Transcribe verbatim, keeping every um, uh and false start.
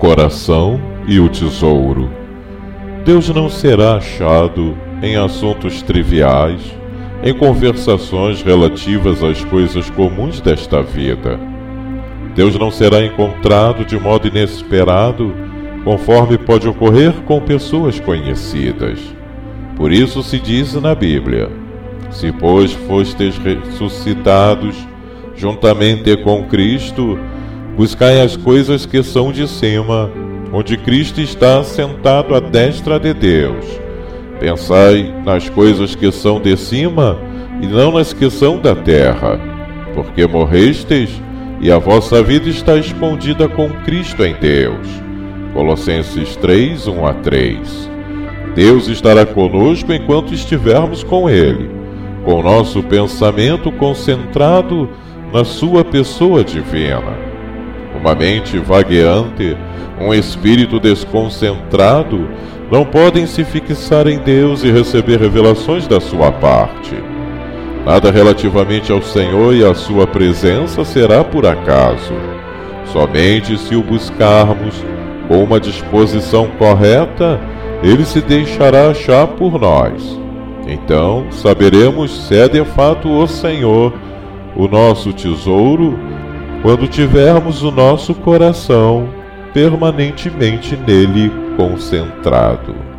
coração e o tesouro. Deus não será achado em assuntos triviais, em conversações relativas às coisas comuns desta vida. Deus não será encontrado de modo inesperado, conforme pode ocorrer com pessoas conhecidas. Por isso se diz na Bíblia: se, pois, fostes ressuscitados juntamente com Cristo, buscai as coisas que são de cima, onde Cristo está assentado à destra de Deus. Pensai nas coisas que são de cima e não nas que são da terra, porque morrestes e a vossa vida está escondida com Cristo em Deus. Colossenses três, um a três. Deus estará conosco enquanto estivermos com Ele, com nosso pensamento concentrado na sua pessoa divina. Uma mente vagueante, um espírito desconcentrado, não podem se fixar em Deus e receber revelações da sua parte. Nada relativamente ao Senhor e à sua presença será por acaso. Somente se o buscarmos com uma disposição correta, Ele se deixará achar por nós. Então saberemos se é de fato o Senhor, o nosso tesouro, quando tivermos o nosso coração permanentemente nele concentrado.